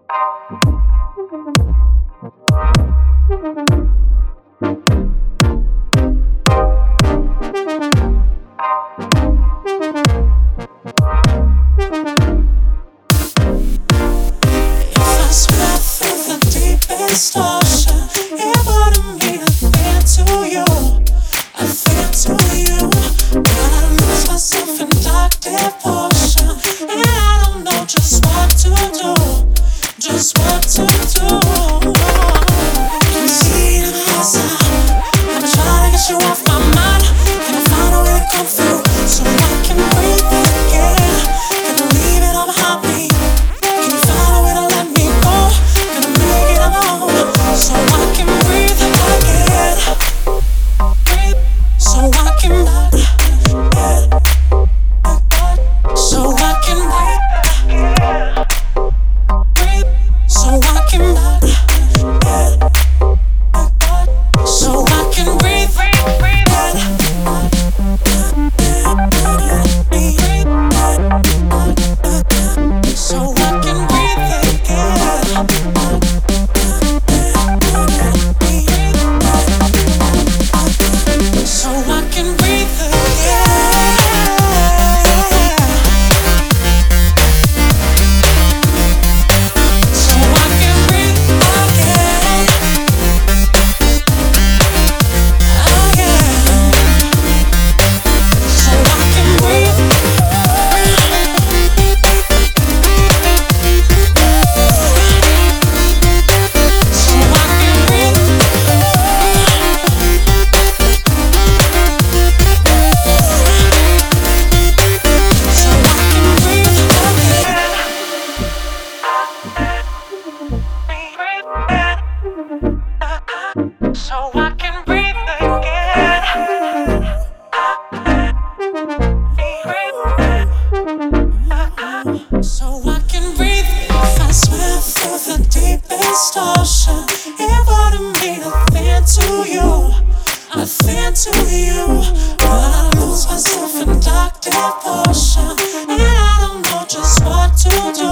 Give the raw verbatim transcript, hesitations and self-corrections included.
Distortion, it wouldn't mean a thing to you, a thing to you. But I lose myself in dark devotion, and I don't know just what to do, just what to do. Can you see it in the outside? I'm trying to get you off my mind. Can I find a way to come through so I can breathe again? Can I leave it all behind me? Can you find a way to let me go? Can I make it alone so I can breathe again? Breathe so I can breathe. So I can breathe. Breathe so I can breathe. So I can breathe. So I can breathe again. So I can breathe again. So I can breathe again. Again. So I can breathe. So I can breathe. So I can breathe again. So I can breathe again. So I can breathe. If I swim through the deepest ocean, it wouldn't mean a thing to you, a thing to you. But I lose myself in dark devotion, and I don't know just what to do.